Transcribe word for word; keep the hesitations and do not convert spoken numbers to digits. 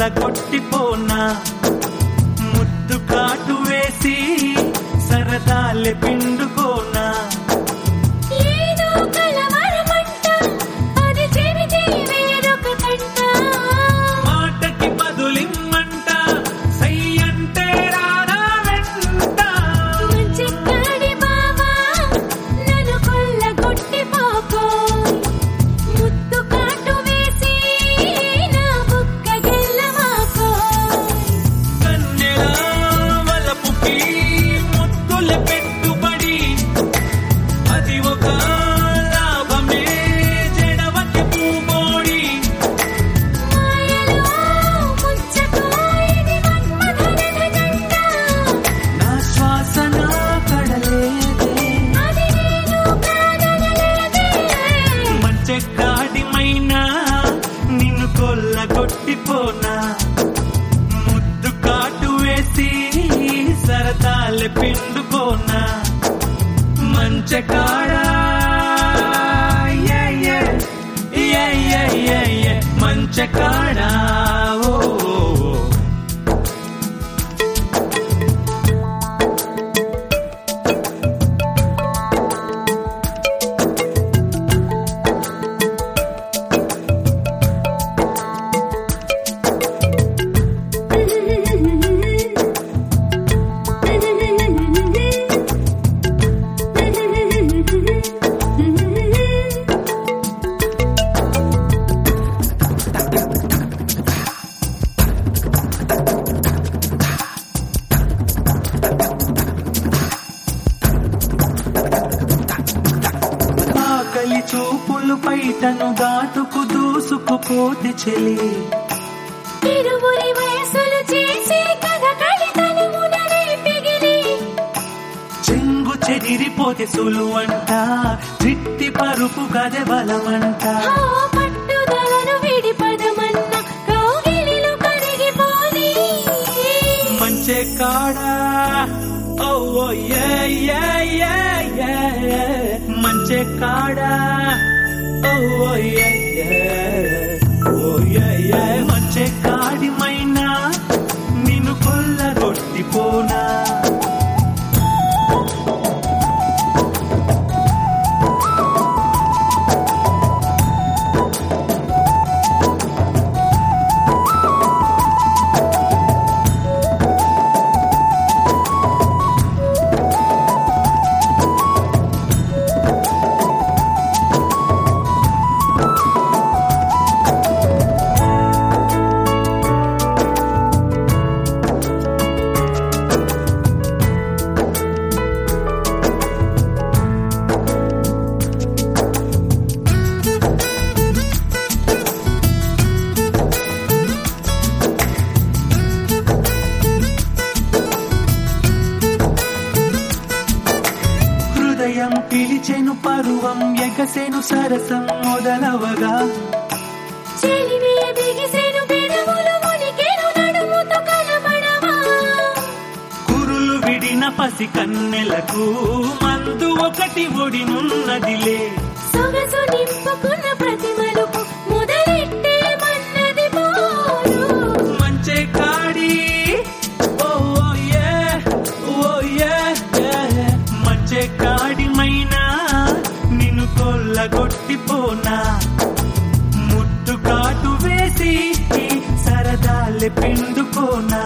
కొట్టిపోనా ముద్దు కాటు వేసి సరదాలే పిండుకోనా ఏదో కలవరమంట అది చెబితే వేరొక కంట మాటకి బదులిమ్మంట సై అంటే రారా వెంట మంచెక్కాడి బావా నన్ను కొల్లగొట్టిపోకో ముద్దు కాటు వేసి నా బుక్క గెల్లమాకో కన్నెల వలపుకి ముద్దుల పెట్టుబడి అది ఒక లాభమే చెడవకి పూబోడి మాయలో ముచ్చటో ఇది మన్మథన జంట నా శ్వాసన కడలేదే అది నేను కాదనలేదే మంచెక్కాడిమైనా నిన్ను కొల్లగొట్టిపోనా ముద్దు కాటు వేసి సరదాలే పిండుకోనా మంచెకాడా yeah, yeah, yeah, yeah, yeah, yeah. మంచెకాడా ఓ ఓ, ఓ. ఆకలి చూపులు పైటను దాటుకు దూసుకుపోతే చెలి ఇరువురి వయసులు చేసే కథ కలితనమున రేపిగిలి చెంగు చెదిరిపోతే సులువంట చిట్టి పరుపు కదె బలమంట ఆ పట్టుదలను విడి పదమన్న కౌగిలిలో కరిగిపోని మంచె కాడా ఓ ఓ యే యే యే యే మంచె కాడా ఓ ఓ యే యే ఓ యే యే మంచె కాడిమైనా నిన్ను కొల్లగొట్టిపోనా హృదయం పిలిచెను పరువం ఎగసెను సరసం మొదలవగా చెలిమియ బిగిసెను పెదవులు మునికెను నడుముతో కనబడవా కురులు విడిన పసి కన్నెలకు మందు ఒకటి ఒడినున్నదిలే సొగసు నింపుకున్న ప్రతిమలకు మొదలెట్టే మన్నది పోరు మంచె కాడి ఓ ఓ యే ఓ యే యే మంచె కాడిమైనా నిన్ను కొల్లగొట్టిపోనా ముద్దు కాటు వేసి సరదాలే పిండుకోనా